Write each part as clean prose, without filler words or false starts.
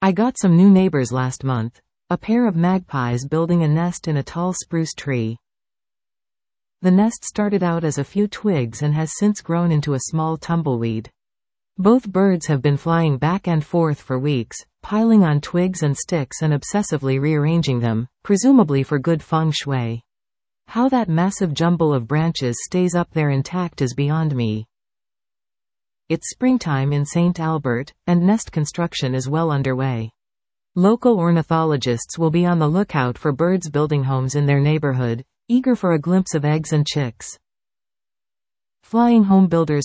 I got some new neighbors last month. A pair of magpies building a nest in a tall spruce tree. The nest started out as a few twigs and has since grown into a small tumbleweed. Both birds have been flying back and forth for weeks, piling on twigs and sticks and obsessively rearranging them, presumably for good feng shui. How that massive jumble of branches stays up there intact is beyond me. It's springtime in St. Albert, and nest construction is well underway. Local ornithologists will be on the lookout for birds building homes in their neighborhood, eager for a glimpse of eggs and chicks. Flying home builders.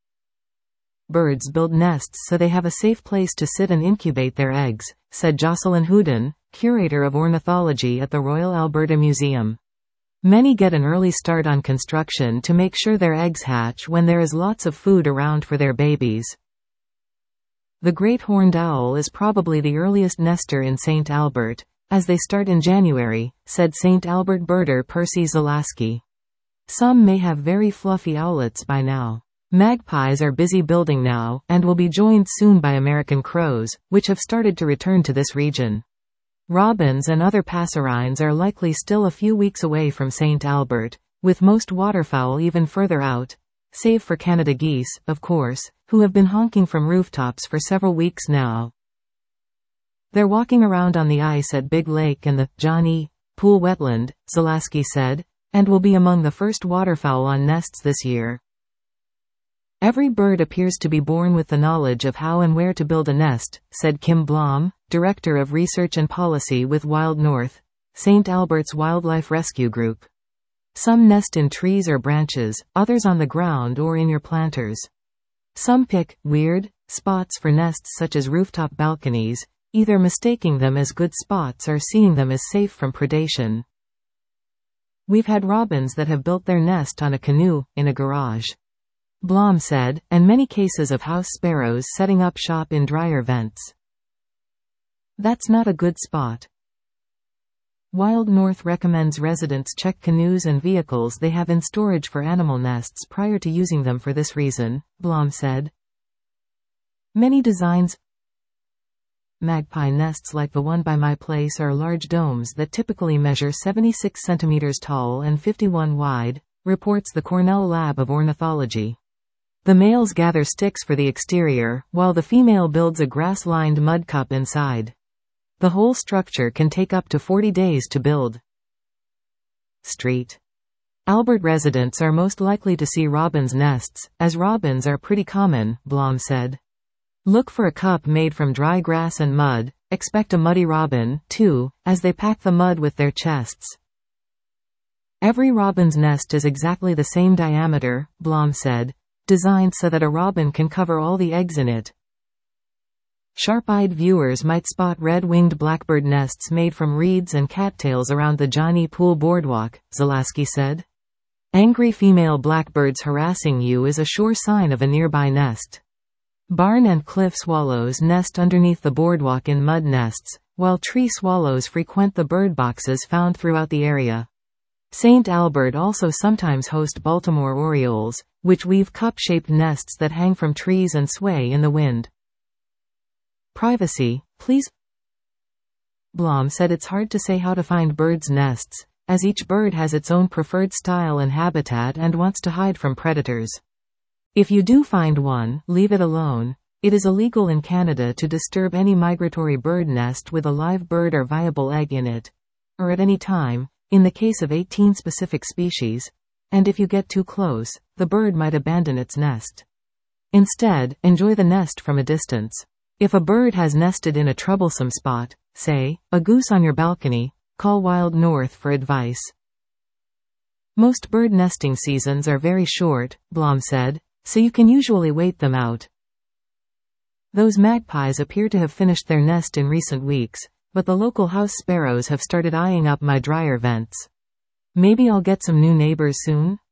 Birds build nests so they have a safe place to sit and incubate their eggs, said Jocelyn Houdon, curator of ornithology at the Royal Alberta Museum. Many get an early start on construction to make sure their eggs hatch when there is lots of food around for their babies. The great horned owl is probably the earliest nester in St. Albert, as they start in January, said St. Albert birder Percy Zalaski. Some may have very fluffy owlets by now. Magpies are busy building now, and will be joined soon by American crows, which have started to return to this region. Robins and other passerines are likely still a few weeks away from St. Albert, with most waterfowl even further out, save for Canada geese, of course, who have been honking from rooftops for several weeks now. They're walking around on the ice at Big Lake and the Johnny Pool wetland, Zalaski said, and will be among the first waterfowl on nests this year. Every bird appears to be born with the knowledge of how and where to build a nest, said Kim Blom, Director of Research and Policy with Wild North, St. Albert's Wildlife Rescue Group. Some nest in trees or branches, others on the ground or in your planters. Some pick weird spots for nests such as rooftop balconies, either mistaking them as good spots or seeing them as safe from predation. We've had robins that have built their nest on a canoe, in a garage, Blom said, and many cases of house sparrows setting up shop in dryer vents. That's not a good spot. Wild North recommends residents check canoes and vehicles they have in storage for animal nests prior to using them for this reason, Blom said. Many designs. Magpie nests like the one by my place are large domes that typically measure 76 centimeters tall and 51 wide, reports the Cornell Lab of Ornithology. The males gather sticks for the exterior, while the female builds a grass-lined mud cup inside. The whole structure can take up to 40 days to build. Street. Albert residents are most likely to see robins' nests, as robins are pretty common, Blom said. Look for a cup made from dry grass and mud. Expect a muddy robin, too, as they pack the mud with their chests. Every robin's nest is exactly the same diameter, Blom said, designed so that a robin can cover all the eggs in it. Sharp-eyed viewers might spot red-winged blackbird nests made from reeds and cattails around the Johnny Pool boardwalk, Zalaski said. Angry female blackbirds harassing you is a sure sign of a nearby nest. Barn and cliff swallows nest underneath the boardwalk in mud nests, while tree swallows frequent the bird boxes found throughout the area. St. Albert also sometimes host Baltimore orioles, which weave cup-shaped nests that hang from trees and sway in the wind. Privacy, please. Blom said it's hard to say how to find birds' nests, as each bird has its own preferred style and habitat and wants to hide from predators. If you do find one, leave it alone. It is illegal in Canada to disturb any migratory bird nest with a live bird or viable egg in it, or at any time, in the case of 18 specific species, and if you get too close, the bird might abandon its nest. Instead, enjoy the nest from a distance. If a bird has nested in a troublesome spot, say, a goose on your balcony, call Wild North for advice. Most bird nesting seasons are very short, Blom said, so you can usually wait them out. Those magpies appear to have finished their nest in recent weeks, but the local house sparrows have started eyeing up my dryer vents. Maybe I'll get some new neighbors soon?